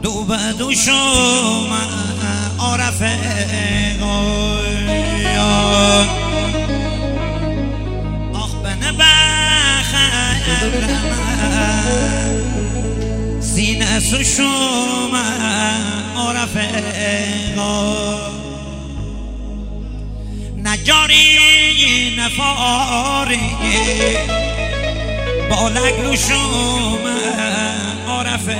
دو به دو شما عرف آخ بنه بخیر سینه سو شما عرف نجاری نفاری بالگلو شما عرف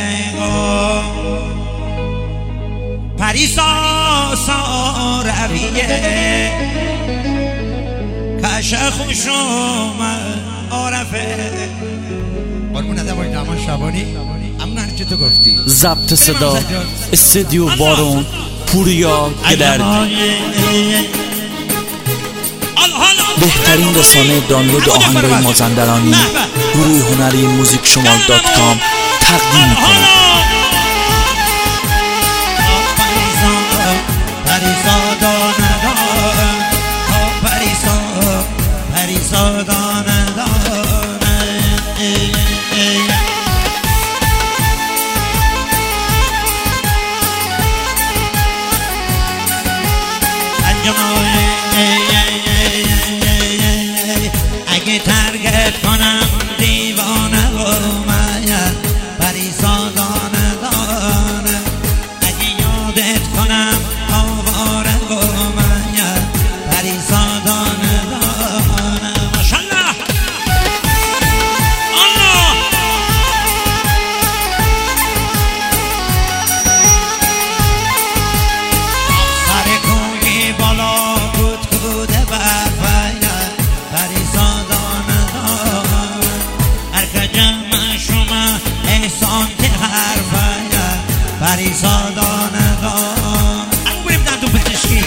پریسا سارویه کش خوشم عرف قربون نده باید رحمان شبانی همون هرچی تو گفتی. ضبط صدا استودیو بارون پوریا گلرد، بهترین رسانه دانلود آهنگای مازندرانی. گروه هنری موزیک شمال .com تقدیم می‌کند. اگه ترگت کنم دیوانه و من پریسا دانه دانه، اگه یادت کنم آواره و من پریسا دانه دانه. ماشالله الله سر کوی بالا بود کوده برفای پریسا دانه دانه، هرکه جمع شما احسان که حرفای پریسا دانه دانه. اما بریم دندو پزشکی.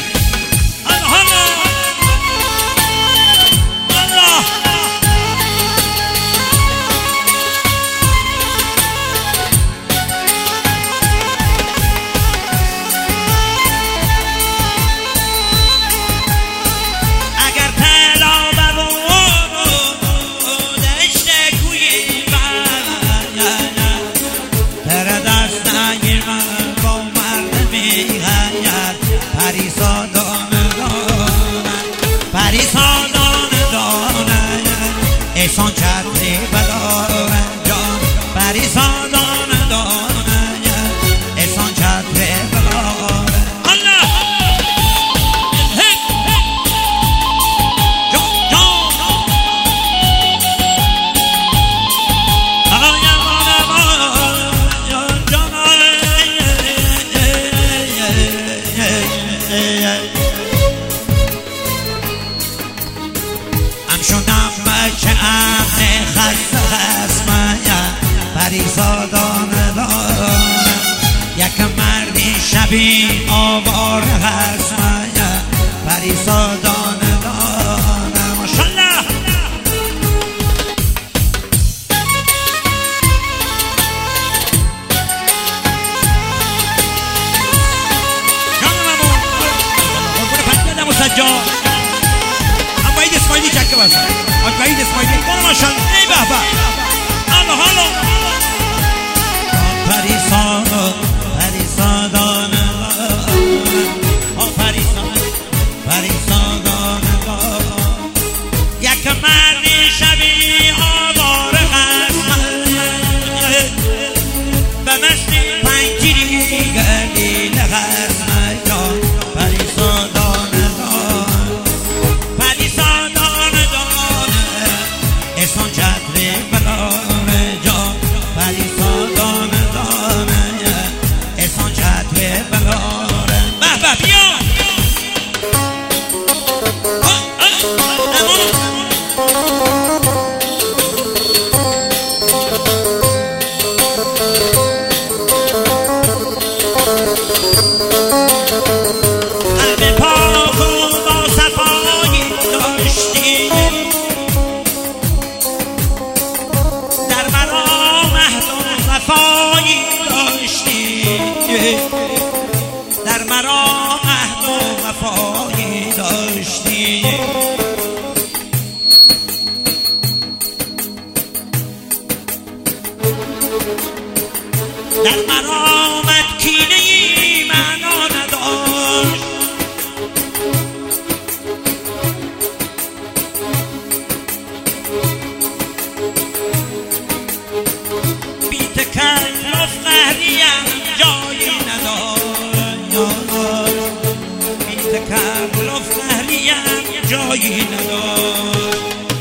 پریسا دانه دانه، پریسا دانه دانه، احسان چتری بلاره جان. پریسا دانه دانه، احسان چتری بلاره. الله جان جان شدم بچه امن خسته خسمه پریسا دانه دانه، یک مردی شبی آوار خسمه پریسا دانه دانه. ماشالله جانمون قربون پنجه مسجاد باید اسماعیلی چکه بزن، باید اسماعیلی برو ماشالله. ای به به الله الله پریسا پریسا دانه پریسا پریسا دانه یک مردی شبی آواره خسمه به مستی پنجیری گردیل خسمه جان. پریسا دانه احسان چتری بلاره جان. پریسا دانه دانه، احسان چتری بلاره. به به بیا قلب پاک و با صفایی داشتی، در مرام عهد و وفایی داشتی، در مرام عهد و وفایی داشتی. در مرامت کینه ای معنا نداشت. بی تکلف قهریم جایی نداشت، بی تکلف قهریم جایی نداشت.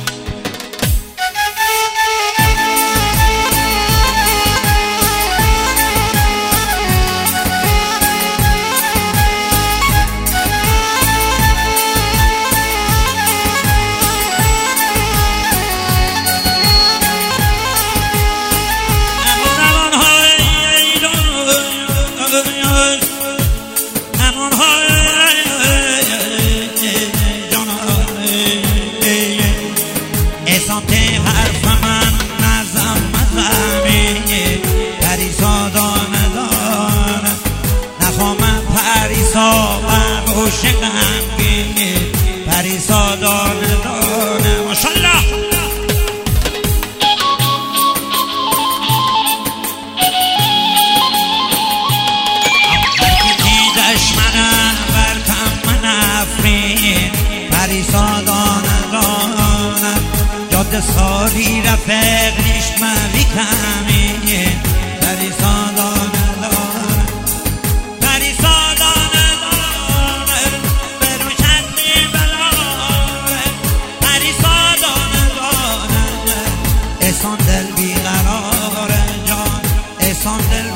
پریسا دانه دانه ماشالله. دیدش منم برکم من افرین پریسا دانه دانه جاده ساری رفق نشموی کمی پریسا دانه دانه پریسا دانه دانه برو چندی بلاره پریسا دانه دانه احسان دل بیقراره جان احسان دل